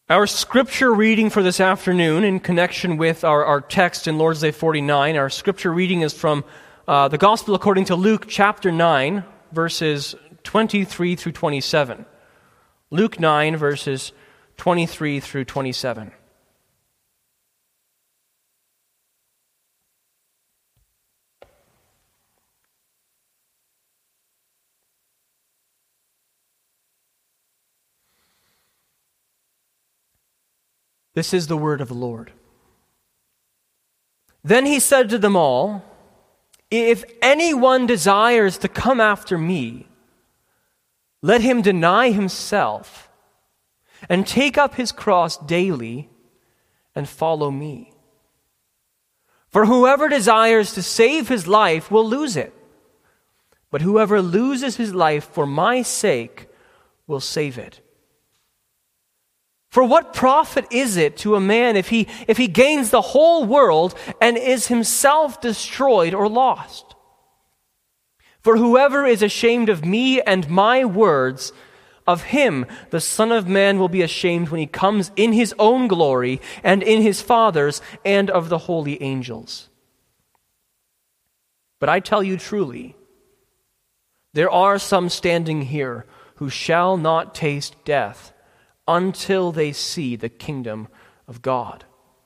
Our scripture reading for this afternoon in connection with our text in Lord's Day 49, our scripture reading is from the Gospel according to Luke chapter 9, verses 23 through 27. Luke 9, verses 23 through 27. This is the word of the Lord. Then he said to them all, "If anyone desires to come after me, let him deny himself and take up his cross daily and follow me. For whoever desires to save his life will lose it, but whoever loses his life for my sake will save it. For what profit is it to a man if he gains the whole world and is himself destroyed or lost? For whoever is ashamed of me and my words, of him the Son of Man will be ashamed when he comes in his own glory and in his Father's and of the holy angels. But I tell you truly, there are some standing here who shall not taste death until they see the kingdom of God."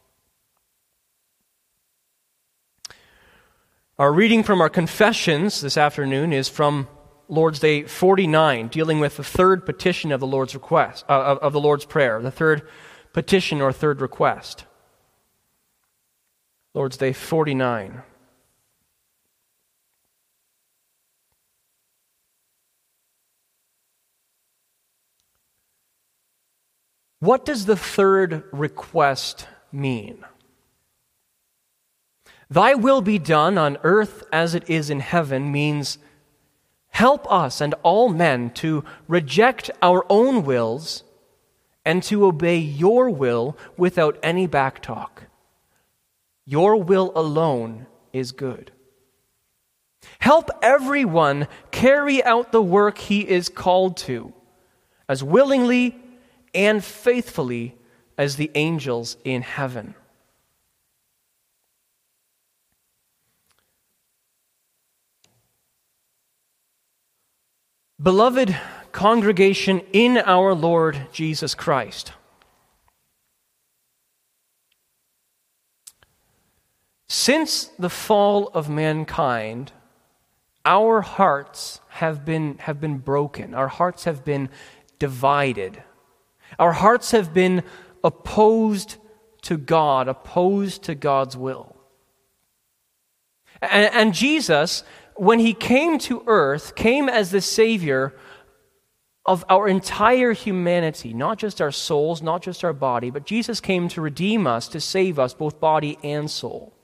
Our reading from our confessions this afternoon is from Lord's Day 49, dealing with the third petition of the Lord's request, of the Lord's Prayer, the third petition or third request. Lord's Day 49. What does the third request mean? "Thy will be done on earth as it is in heaven" means help us and all men to reject our own wills and to obey your will without any backtalk. Your will alone is good. Help everyone carry out the work he is called to, as willingly and faithfully as the angels in heaven. Beloved congregation in our Lord Jesus Christ, since the fall of mankind, our hearts have been broken. Our hearts have been divided. Our hearts have been opposed to God, opposed to God's will. And Jesus, when he came to earth, came as the Savior of our entire humanity, not just our souls, not just our body, but Jesus came to redeem us, to save us, both body and soul.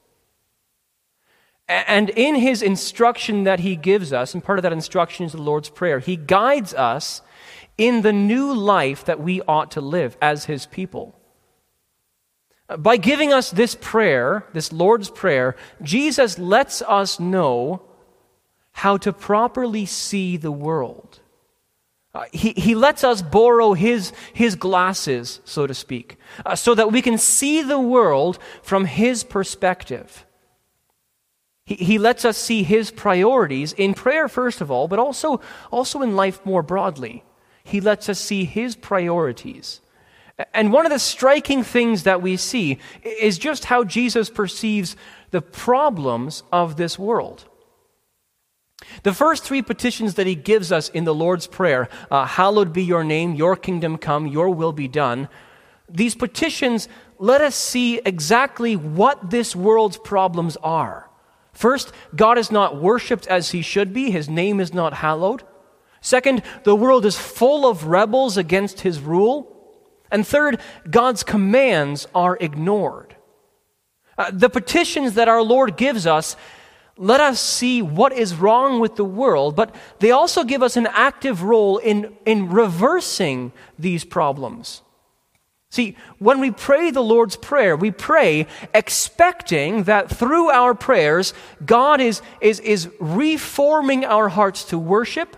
And in his instruction that he gives us, and part of that instruction is the Lord's Prayer, he guides us in the new life that we ought to live as his people. By giving us this prayer, this Lord's Prayer, Jesus lets us know how to properly see the world. He lets us borrow his glasses, so to speak, so that we can see the world from his perspective. He lets us see his priorities in prayer, first of all, but also in life more broadly. He lets us see his priorities. And one of the striking things that we see is just how Jesus perceives the problems of this world. The first three petitions that he gives us in the Lord's Prayer, hallowed be your name, your kingdom come, your will be done, these petitions let us see exactly what this world's problems are. First, God is not worshipped as he should be. His name is not hallowed. Second, the world is full of rebels against his rule. And third, God's commands are ignored. The petitions that our Lord gives us let us see what is wrong with the world, but they also give us an active role in reversing these problems. See, when we pray the Lord's Prayer, we pray expecting that through our prayers, God is reforming our hearts to worship.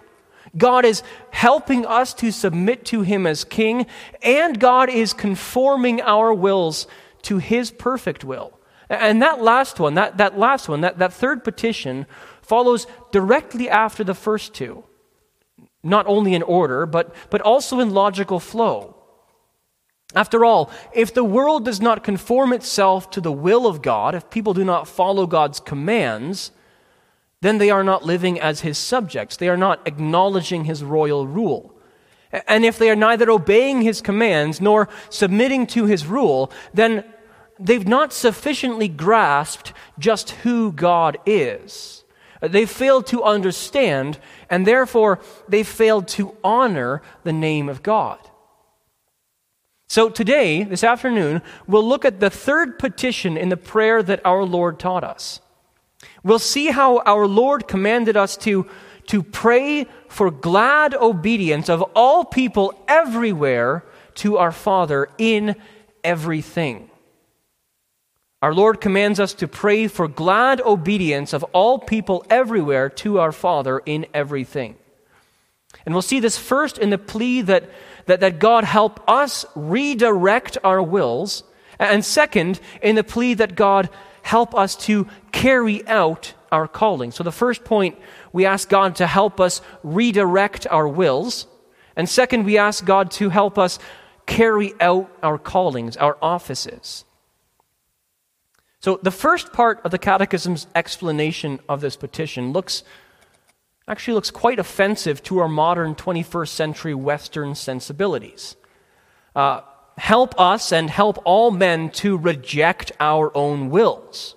God is helping us to submit to him as king, and God is conforming our wills to his perfect will. And that third petition follows directly after the first two, not only in order, but also in logical flow. After all, if the world does not conform itself to the will of God, if people do not follow God's commands, then they are not living as his subjects. They are not acknowledging his royal rule. And if they are neither obeying his commands nor submitting to his rule, then they've not sufficiently grasped just who God is. They've failed to understand, and therefore they've failed to honor the name of God. So today, this afternoon, we'll look at the third petition in the prayer that our Lord taught us. We'll see how our Lord commanded us to pray for glad obedience of all people everywhere to our Father in everything. Our Lord commands us to pray for glad obedience of all people everywhere to our Father in everything. And we'll see this first in the plea that God help us redirect our wills, and second, in the plea that God help us to carry out our calling. So the first point, we ask God to help us redirect our wills, and second, we ask God to help us carry out our callings, our offices. So the first part of the Catechism's explanation of this petition looks quite offensive to our modern 21st century Western sensibilities. Help us and help all men to reject our own wills.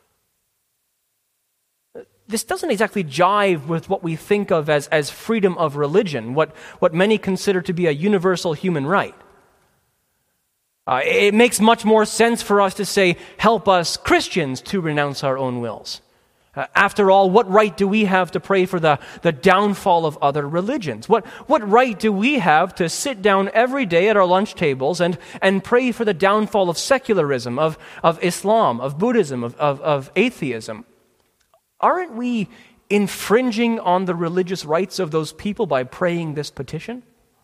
This doesn't exactly jive with what we think of as freedom of religion, what many consider to be a universal human right. It makes much more sense for us to say, help us Christians to renounce our own wills. After all, what right do we have to pray for the downfall of other religions? What right do we have to sit down every day at our lunch tables and pray for the downfall of secularism, of Islam, of Buddhism, of atheism? Aren't we infringing on the religious rights of those people by praying this petition?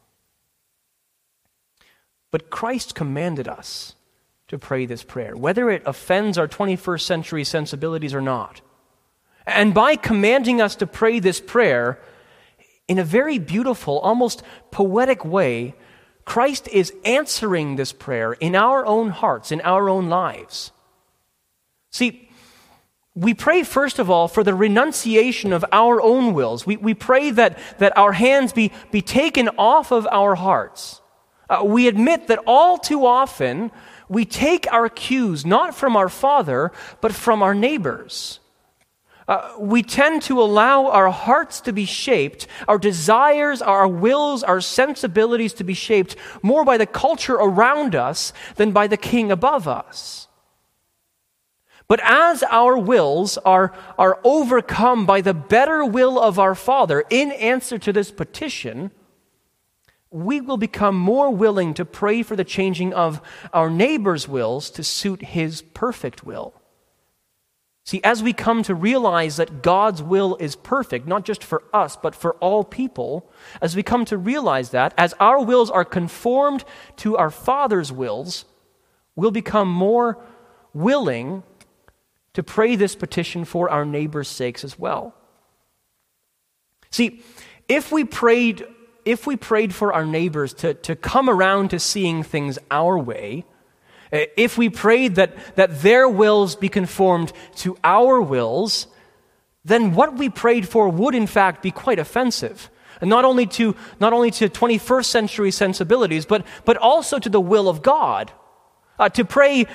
But Christ commanded us to pray this prayer, whether it offends our 21st century sensibilities or not. And by commanding us to pray this prayer, in a very beautiful, almost poetic way, Christ is answering this prayer in our own hearts, in our own lives. See, we pray, first of all, for the renunciation of our own wills. We pray that our hands be taken off of our hearts. We admit that all too often we take our cues not from our Father, but from our neighbors. We tend to allow our hearts to be shaped, our desires, our wills, our sensibilities to be shaped more by the culture around us than by the King above us. But as our wills are overcome by the better will of our Father in answer to this petition, we will become more willing to pray for the changing of our neighbor's wills to suit his perfect will. See, as we come to realize that God's will is perfect, not just for us, but for all people, as we come to realize that, as our wills are conformed to our Father's wills, we'll become more willing to pray this petition for our neighbor's sakes as well. See, if we prayed for our neighbors to come around to seeing things our way, if we prayed that their wills be conformed to our wills, then what we prayed for would in fact be quite offensive. And not only to 21st century sensibilities, but also to the will of God. To pray,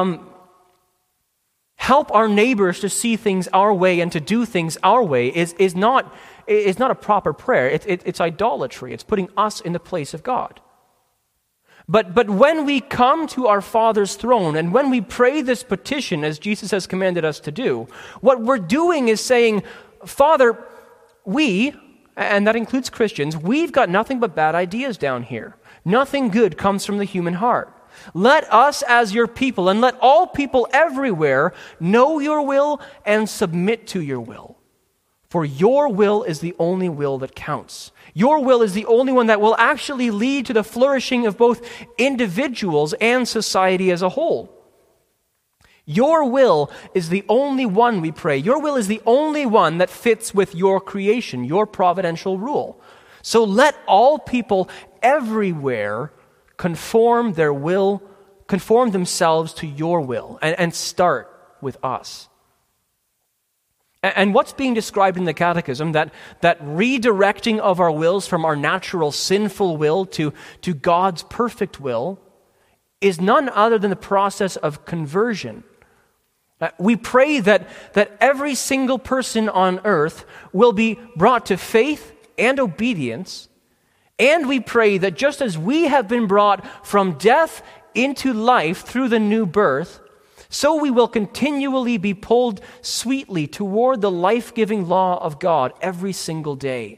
help our neighbors to see things our way and to do things our way is not a proper prayer. It's idolatry. It's putting us in the place of God. But when we come to our Father's throne and when we pray this petition as Jesus has commanded us to do, what we're doing is saying, Father, we, and that includes Christians, we've got nothing but bad ideas down here. Nothing good comes from the human heart. Let us as your people and let all people everywhere know your will and submit to your will. For your will is the only will that counts. Your will is the only one that will actually lead to the flourishing of both individuals and society as a whole. Your will is the only one, we pray. Your will is the only one that fits with your creation, your providential rule. So let all people everywhere conform themselves to your will, and start with us. And what's being described in the Catechism, that redirecting of our wills from our natural sinful will to God's perfect will, is none other than the process of conversion. We pray that every single person on earth will be brought to faith and obedience, and we pray that just as we have been brought from death into life through the new birth, so we will continually be pulled sweetly toward the life-giving law of God every single day.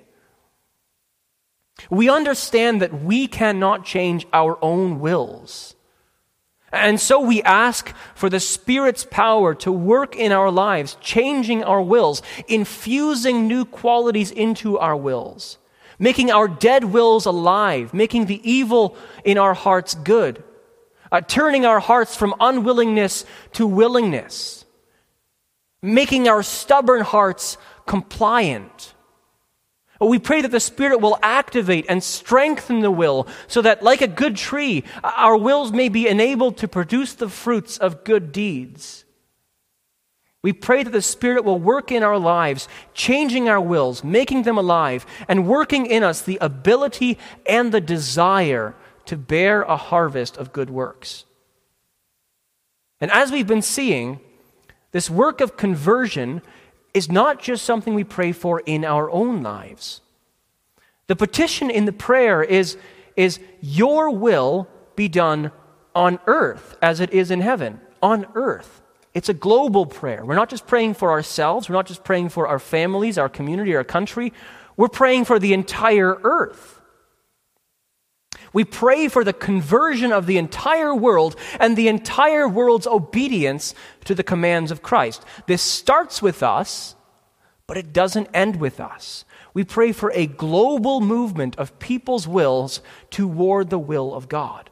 We understand that we cannot change our own wills. And so we ask for the Spirit's power to work in our lives, changing our wills, infusing new qualities into our wills, making our dead wills alive, making the evil in our hearts good, turning our hearts from unwillingness to willingness, making our stubborn hearts compliant. We pray that the Spirit will activate and strengthen the will so that, like a good tree, our wills may be enabled to produce the fruits of good deeds. We pray that the Spirit will work in our lives, changing our wills, making them alive, and working in us the ability and the desire to bear a harvest of good works. And as we've been seeing, this work of conversion is not just something we pray for in our own lives. The petition in the prayer is your will be done on earth as it is in heaven, on earth. It's a global prayer. We're not just praying for ourselves. We're not just praying for our families, our community, our country. We're praying for the entire earth. We pray for the conversion of the entire world and the entire world's obedience to the commands of Christ. This starts with us, but it doesn't end with us. We pray for a global movement of people's wills toward the will of God.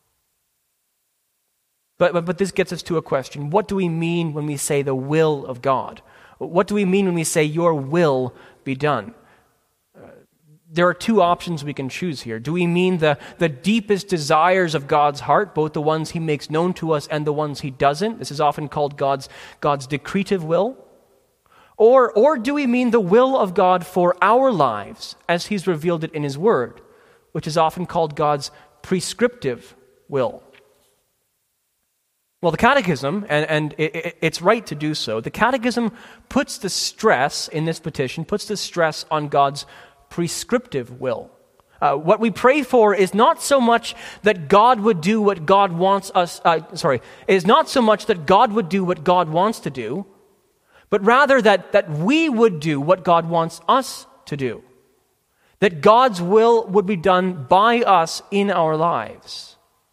But this gets us to a question. What do we mean when we say the will of God? What do we mean when we say your will be done? There are two options we can choose here. Do we mean the deepest desires of God's heart, both the ones he makes known to us and the ones he doesn't? This is often called God's decretive will. Or do we mean the will of God for our lives as he's revealed it in his word, which is often called God's prescriptive will? Well, the Catechism, and it's right to do so, the Catechism puts the stress in this petition, puts the stress on God's prescriptive will. What we pray for is not so much that God would do what God wants us, is not so much that God would do what God wants to do, but rather that we would do what God wants us to do. That God's will would be done by us in our lives.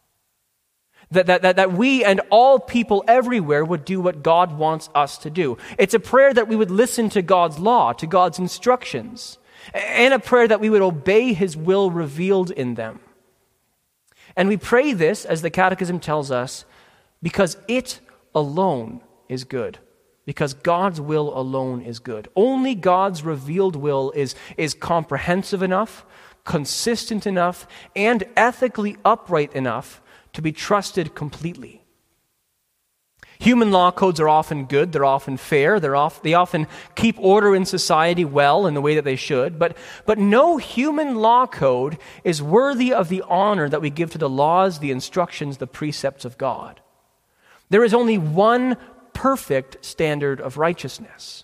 That we and all people everywhere would do what God wants us to do. It's a prayer that we would listen to God's law, to God's instructions, and a prayer that we would obey his will revealed in them. And we pray this, as the Catechism tells us, because it alone is good. Because God's will alone is good. Only God's revealed will is comprehensive enough, consistent enough, and ethically upright enough to be trusted completely. Human law codes are often good, they're often fair, they often keep order in society well in the way that they should, but no human law code is worthy of the honor that we give to the laws, the instructions, the precepts of God. There is only one perfect standard of righteousness.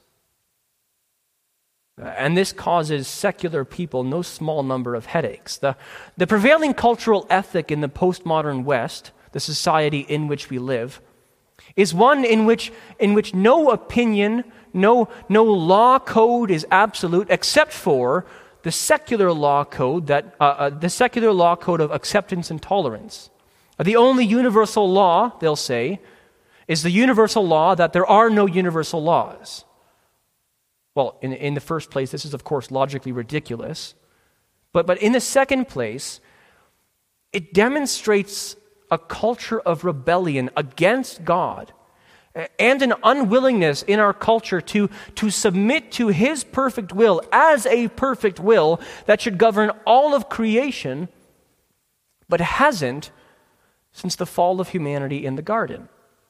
And this causes secular people no small number of headaches. The prevailing cultural ethic in the postmodern West, the society in which we live, is one in which no opinion, no law code is absolute, except for the secular law code of acceptance and tolerance. The only universal law, they'll say, is the universal law that there are no universal laws. Well, in the first place, this is, of course, logically ridiculous. But in the second place, it demonstrates a culture of rebellion against God and an unwillingness in our culture to submit to His perfect will as a perfect will that should govern all of creation, but hasn't since the fall of humanity in the garden.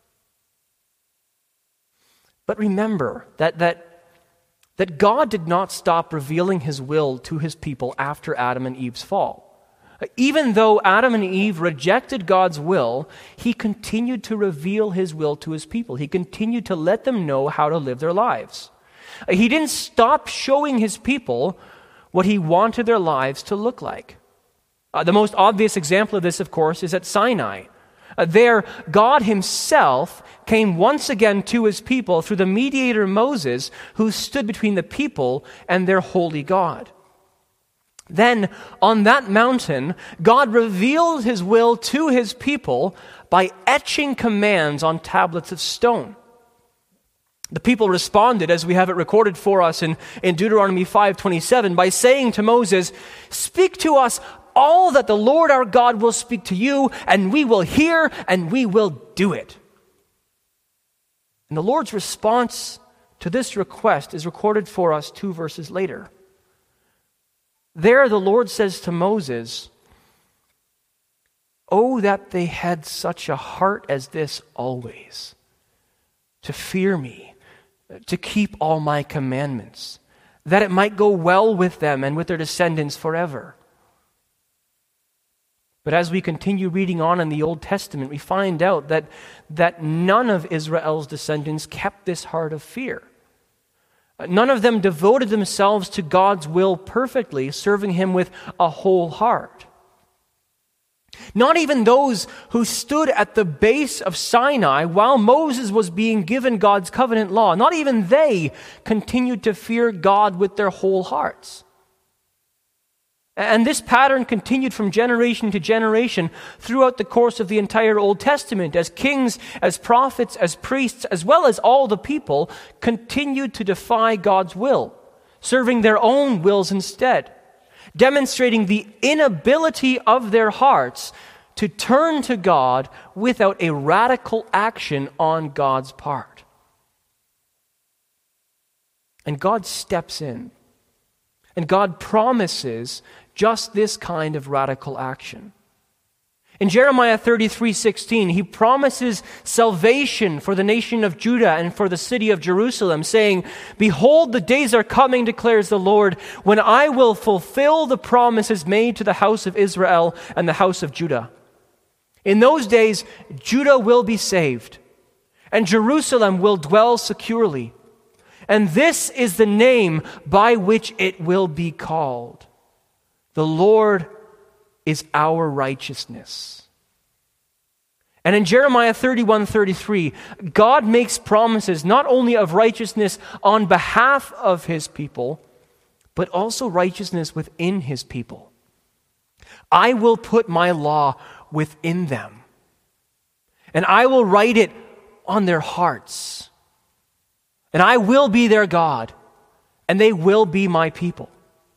But remember that God did not stop revealing His will to His people after Adam and Eve's fall. Even though Adam and Eve rejected God's will, He continued to reveal His will to His people. He continued to let them know how to live their lives. He didn't stop showing His people what He wanted their lives to look like. The most obvious example of this, of course, is at Sinai. There, God Himself came once again to His people through the mediator Moses, who stood between the people and their holy God. Then, on that mountain, God revealed His will to His people by etching commands on tablets of stone. The people responded, as we have it recorded for us in Deuteronomy 5:27, by saying to Moses, "Speak to us all that the Lord our God will speak to you, and we will hear, and we will do it." And the Lord's response to this request is recorded for us 2 verses later. There the Lord says to Moses, "Oh, that they had such a heart as this always, to fear me, to keep all my commandments, that it might go well with them and with their descendants forever." But as we continue reading on in the Old Testament, we find out that none of Israel's descendants kept this heart of fear. None of them devoted themselves to God's will perfectly, serving Him with a whole heart. Not even those who stood at the base of Sinai while Moses was being given God's covenant law, not even they continued to fear God with their whole hearts. And this pattern continued from generation to generation throughout the course of the entire Old Testament, as kings, as prophets, as priests, as well as all the people continued to defy God's will, serving their own wills instead, demonstrating the inability of their hearts to turn to God without a radical action on God's part. And God steps in, and God promises just this kind of radical action. In Jeremiah 33:16, He promises salvation for the nation of Judah and for the city of Jerusalem, saying, "Behold, the days are coming, declares the Lord, when I will fulfill the promises made to the house of Israel and the house of Judah. In those days, Judah will be saved, and Jerusalem will dwell securely. And this is the name by which it will be called: the Lord is our righteousness." And in Jeremiah 31:33, God makes promises not only of righteousness on behalf of His people, but also righteousness within His people. "I will put my law within them, and I will write it on their hearts, and I will be their God, and they will be my people."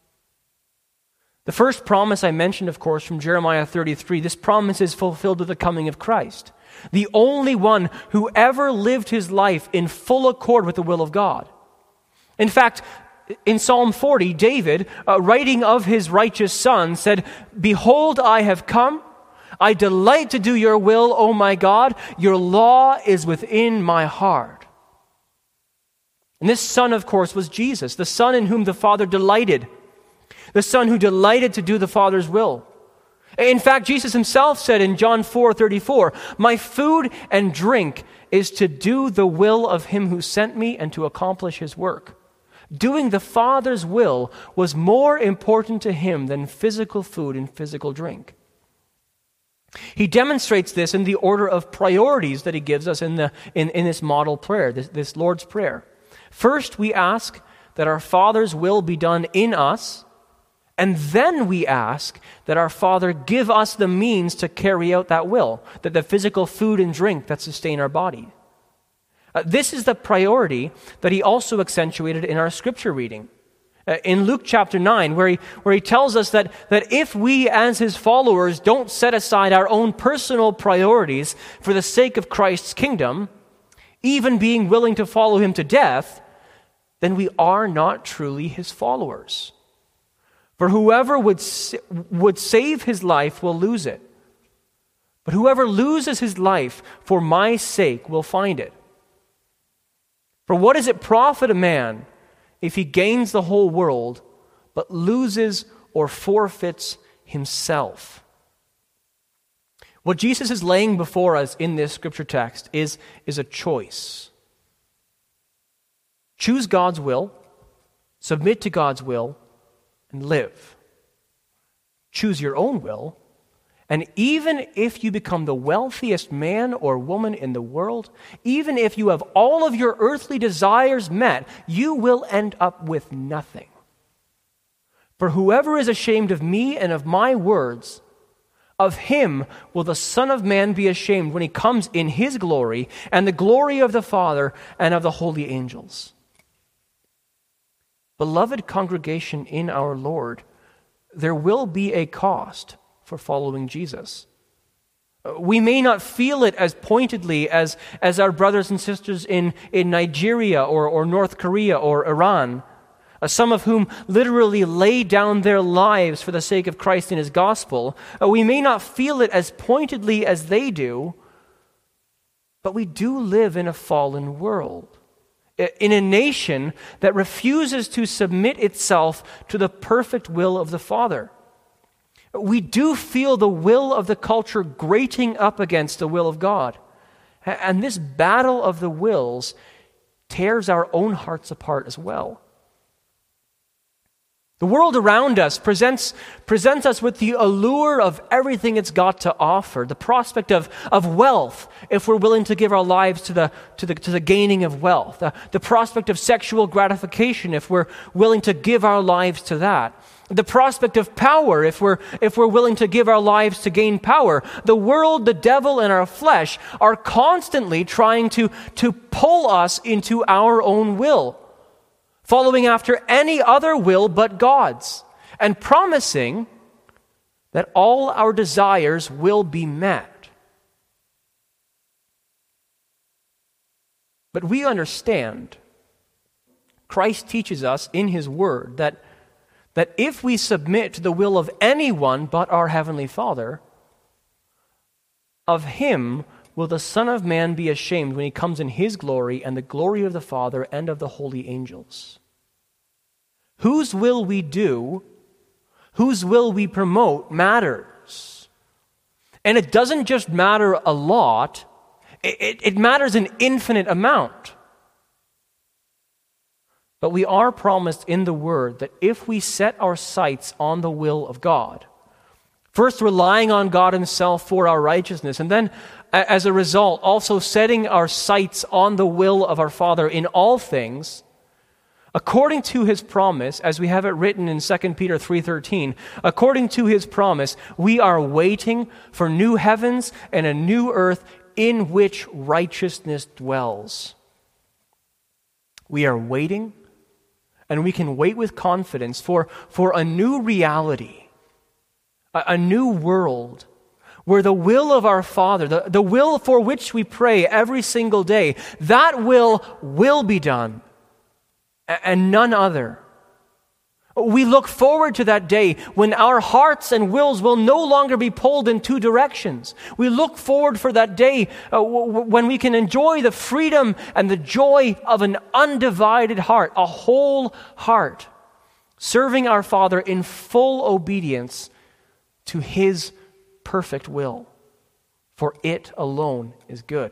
The first promise I mentioned, of course, from Jeremiah 33, this promise is fulfilled with the coming of Christ, the only one who ever lived his life in full accord with the will of God. In fact, in Psalm 40, David, writing of his righteous Son, said, "Behold, I have come. I delight to do your will, O my God. Your law is within my heart." And this Son, of course, was Jesus, the Son in whom the Father delighted, the Son who delighted to do the Father's will. In fact, Jesus Himself said in John 4:34, "My food and drink is to do the will of Him who sent me and to accomplish His work." Doing the Father's will was more important to Him than physical food and physical drink. He demonstrates this in the order of priorities that He gives us in this model prayer, this Lord's Prayer. First, we ask that our Father's will be done in us, and then we ask that our Father give us the means to carry out that will, that the physical food and drink that sustain our body. This is the priority that he also accentuated in our scripture reading. In Luke chapter 9, where he tells us that if we as his followers don't set aside our own personal priorities for the sake of Christ's kingdom, even being willing to follow him to death, then we are not truly his followers. For whoever would save his life will lose it. But whoever loses his life for my sake will find it. For what does it profit a man if he gains the whole world, but loses or forfeits himself? What Jesus is laying before us in this scripture text is a choice. Choose God's will, submit to God's will, and live. Choose your own will, and even if you become the wealthiest man or woman in the world, even if you have all of your earthly desires met, you will end up with nothing. For whoever is ashamed of me and of my words, of him will the Son of Man be ashamed when he comes in his glory and the glory of the Father and of the holy angels. Beloved congregation in our Lord, there will be a cost for following Jesus. We may not feel it as pointedly as our brothers and sisters in Nigeria or North Korea or Iran, some of whom literally lay down their lives for the sake of Christ and his gospel. We may not feel it as pointedly as they do, but we do live in a fallen world, in a nation that refuses to submit itself to the perfect will of the Father. We do feel the will of the culture grating up against the will of God. And this battle of the wills tears our own hearts apart as well. The world around us presents us with the allure of everything it's got to offer, the prospect of wealth, if we're willing to give our lives to the gaining of wealth, the prospect of sexual gratification, if we're willing to give our lives to that, the prospect of power, if we're willing to give our lives to gain power. The world, the devil, and our flesh are constantly trying to pull us into our own will, following after any other will but God's, and promising that all our desires will be met. But we understand, Christ teaches us in his word that if we submit to the will of anyone but our Heavenly Father, of him will the Son of Man be ashamed when he comes in his glory and the glory of the Father and of the holy angels. Whose will we do, whose will we promote matters. And it doesn't just matter a lot, it matters an infinite amount. But we are promised in the Word that if we set our sights on the will of God, first relying on God himself for our righteousness, and then as a result also setting our sights on the will of our Father in all things, according to his promise, as we have it written in 2 Peter 3:13, according to his promise, we are waiting for new heavens and a new earth in which righteousness dwells. We are waiting, and we can wait with confidence for a new reality, a new world, where the will of our Father, the will for which we pray every single day, that will be done, and none other. We look forward to that day when our hearts and wills will no longer be pulled in two directions. We look forward for that day when we can enjoy the freedom and the joy of an undivided heart, a whole heart, serving our Father in full obedience to his perfect will, for it alone is good.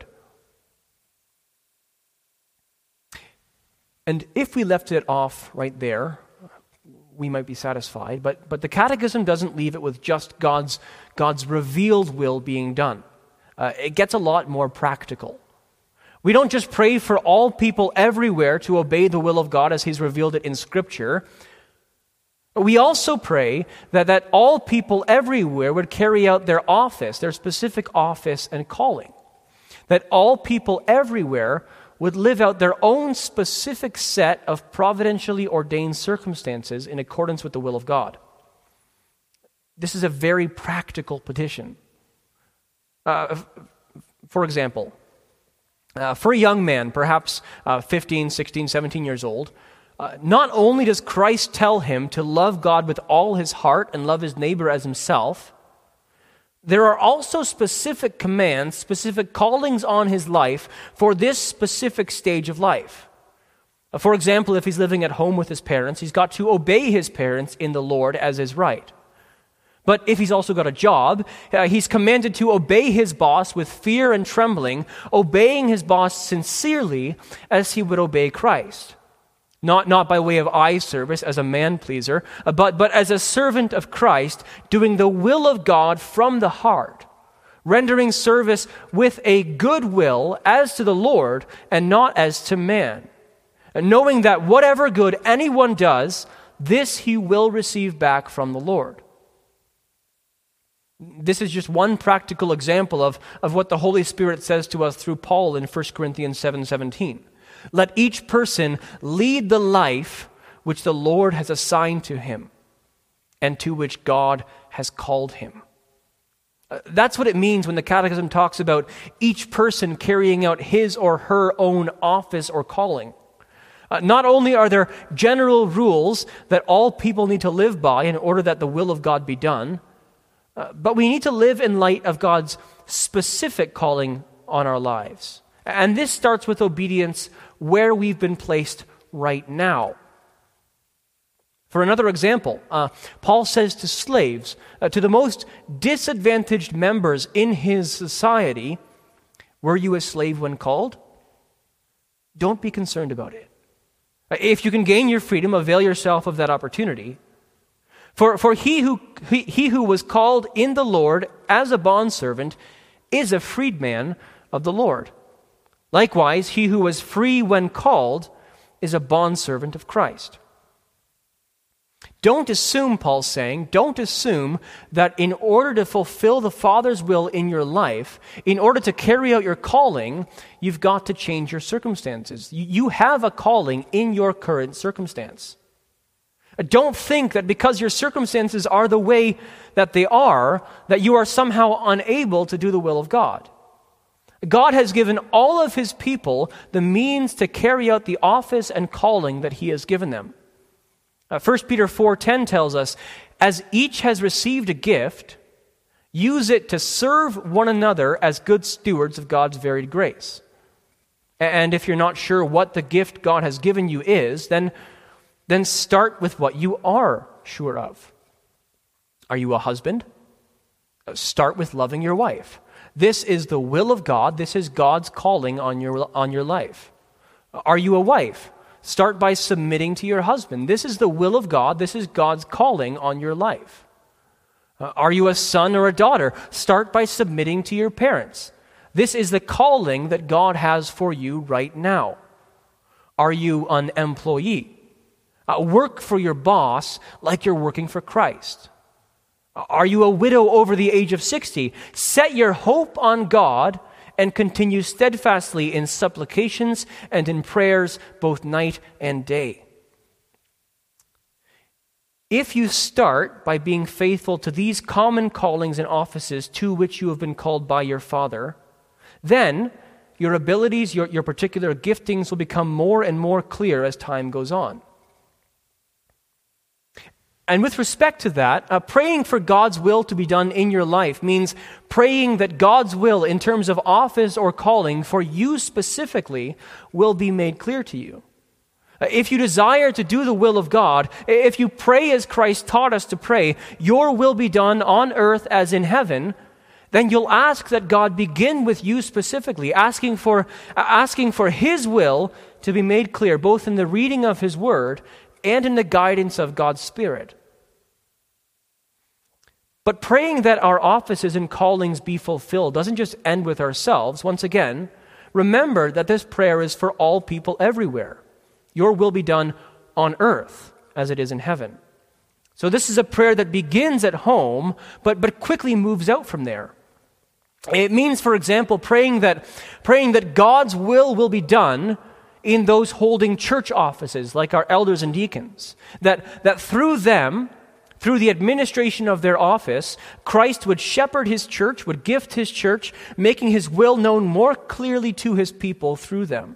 And if we left it off right there, we might be satisfied, but the Catechism doesn't leave it with just God's revealed will being done. It gets a lot more practical. We don't just pray for all people everywhere to obey the will of God as he's revealed it in Scripture. We also pray that all people everywhere would carry out their office, their specific office and calling. That all people everywhere would live out their own specific set of providentially ordained circumstances in accordance with the will of God. This is a very practical petition. For example, for a young man, perhaps 15, 16, 17 years old, not only does Christ tell him to love God with all his heart and love his neighbor as himself, there are also specific commands, specific callings on his life for this specific stage of life. For example, if he's living at home with his parents, he's got to obey his parents in the Lord as is right. But if he's also got a job, he's commanded to obey his boss with fear and trembling, obeying his boss sincerely as he would obey Christ. Not by way of eye service as a man-pleaser, but as a servant of Christ, doing the will of God from the heart, rendering service with a good will as to the Lord and not as to man, and knowing that whatever good anyone does, this he will receive back from the Lord. This is just one practical example of what the Holy Spirit says to us through Paul in 1 Corinthians 7:17. Let each person lead the life which the Lord has assigned to him and to which God has called him. That's what it means when the Catechism talks about each person carrying out his or her own office or calling. Not only are there general rules that all people need to live by in order that the will of God be done, but we need to live in light of God's specific calling on our lives. And this starts with obedience where we've been placed right now. For another example, Paul says to slaves, to the most disadvantaged members in his society, were you a slave when called? Don't be concerned about it. If you can gain your freedom, avail yourself of that opportunity. For he who was called in the Lord as a bondservant is a freedman of the Lord. Likewise, he who was free when called is a bondservant of Christ. Don't assume, Paul's saying, don't assume that in order to fulfill the Father's will in your life, in order to carry out your calling, you've got to change your circumstances. You have a calling in your current circumstance. Don't think that because your circumstances are the way that they are, that you are somehow unable to do the will of God. God has given all of his people the means to carry out the office and calling that he has given them. 1 Peter 4:10 tells us, as each has received a gift, use it to serve one another as good stewards of God's varied grace. And if you're not sure what the gift God has given you is, then start with what you are sure of. Are you a husband? Start with loving your wife. This is the will of God. This is God's calling on your life. Are you a wife? Start by submitting to your husband. This is the will of God. This is God's calling on your life. Are you a son or a daughter? Start by submitting to your parents. This is the calling that God has for you right now. Are you an employee? Work for your boss like you're working for Christ. Are you a widow over the age of 60? Set your hope on God and continue steadfastly in supplications and in prayers both night and day. If you start by being faithful to these common callings and offices to which you have been called by your Father, then your abilities, your particular giftings will become more and more clear as time goes on. And with respect to that, praying for God's will to be done in your life means praying that God's will in terms of office or calling for you specifically will be made clear to you. If you desire to do the will of God, if you pray as Christ taught us to pray, your will be done on earth as in heaven, then you'll ask that God begin with you specifically, asking for his will to be made clear, both in the reading of his word and in the guidance of God's Spirit. But praying that our offices and callings be fulfilled doesn't just end with ourselves. Once again, remember that this prayer is for all people everywhere. Your will be done on earth as it is in heaven. So this is a prayer that begins at home, but quickly moves out from there. It means, for example, praying that God's will be done in those holding church offices, like our elders and deacons. That through them, through the administration of their office, Christ would shepherd his church, would gift his church, making his will known more clearly to his people through them.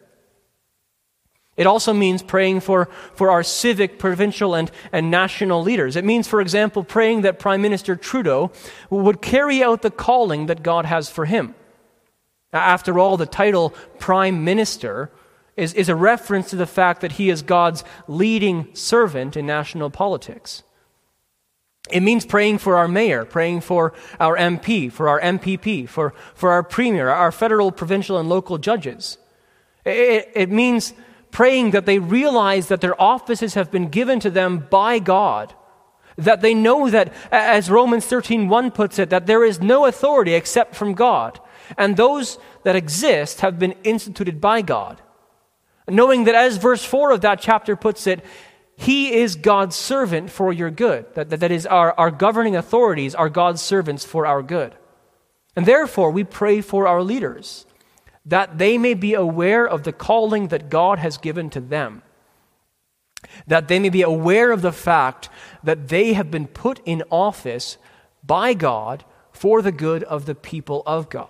It also means praying for our civic, provincial, and national leaders. It means, for example, praying that Prime Minister Trudeau would carry out the calling that God has for him. After all, the title Prime Minister is a reference to the fact that he is God's leading servant in national politics. It means praying for our mayor, praying for our MP, for our MPP, for our premier, our federal, provincial, and local judges. It means praying that they realize that their offices have been given to them by God, that they know that, as Romans 13:1 puts it, that there is no authority except from God, and those that exist have been instituted by God. Knowing that, as verse 4 of that chapter puts it, he is God's servant for your good. That is, our governing authorities are God's servants for our good. And therefore, we pray for our leaders, that they may be aware of the calling that God has given to them, that they may be aware of the fact that they have been put in office by God for the good of the people of God.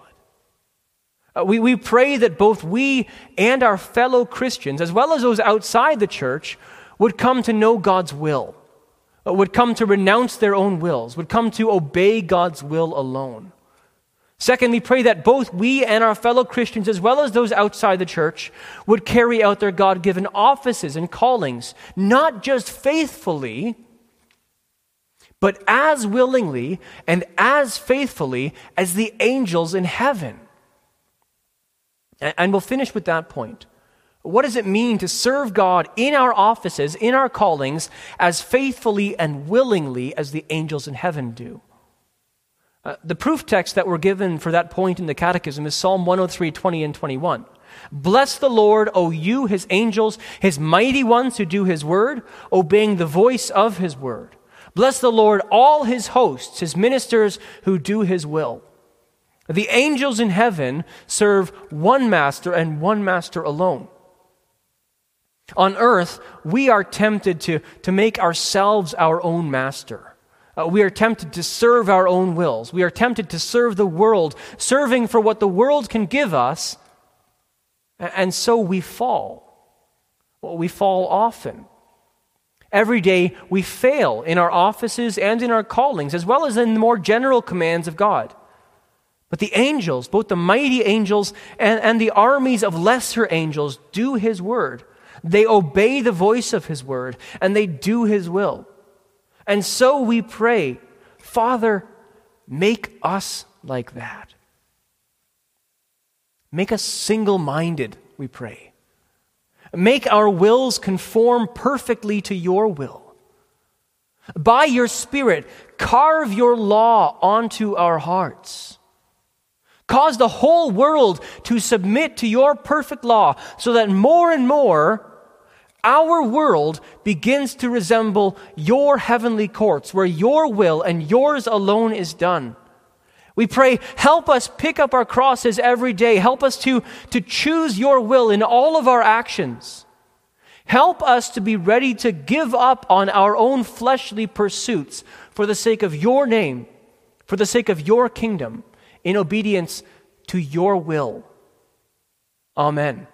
We pray that both we and our fellow Christians, as well as those outside the church, would come to know God's will, would come to renounce their own wills, would come to obey God's will alone. Second, we pray that both we and our fellow Christians, as well as those outside the church, would carry out their God-given offices and callings, not just faithfully, but as willingly and as faithfully as the angels in heaven. And we'll finish with that point. What does it mean to serve God in our offices, in our callings, as faithfully and willingly as the angels in heaven do? The proof text that we're given for that point in the Catechism is Psalm 103:20 and 21. Bless the Lord, O you, his angels, his mighty ones who do his word, obeying the voice of his word. Bless the Lord, all his hosts, his ministers who do his will. The angels in heaven serve one master and one master alone. On earth, we are tempted to make ourselves our own master. We are tempted to serve our own wills. We are tempted to serve the world, serving for what the world can give us, and so we fall. Well, we fall often. Every day we fail in our offices and in our callings, as well as in the more general commands of God. But the angels, both the mighty angels and the armies of lesser angels, do his word. They obey the voice of his word, and they do his will. And so we pray, Father, make us like that. Make us single-minded, we pray. Make our wills conform perfectly to your will. By your Spirit, carve your law onto our hearts. Cause the whole world to submit to your perfect law, so that more and more our world begins to resemble your heavenly courts, where your will and yours alone is done. We pray, help us pick up our crosses every day. Help us to choose your will in all of our actions. Help us to be ready to give up on our own fleshly pursuits for the sake of your name, for the sake of your kingdom, in obedience to your will. Amen.